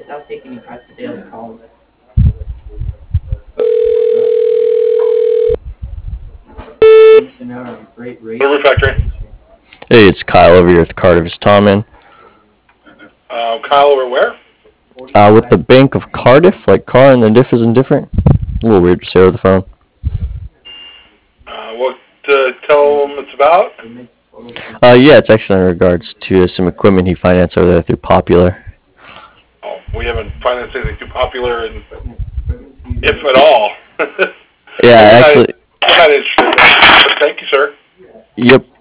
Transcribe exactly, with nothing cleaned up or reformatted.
without taking any type of daily calls. Missing out on great rates. The Roof Factory. Hey, it's Kyle over here with Cardiff's Tom Uh, Kyle, over where? Uh, with the Bank of Cardiff, like car and the diff isn't different. A little weird to say over the phone. Uh, what to tell him it's about? Uh, yeah, it's actually in regards to some equipment he financed over there through Popular. Oh, we haven't financed anything too popular, and if at all. Yeah, we're actually. Not, we're not interested. But thank you, sir. Yep.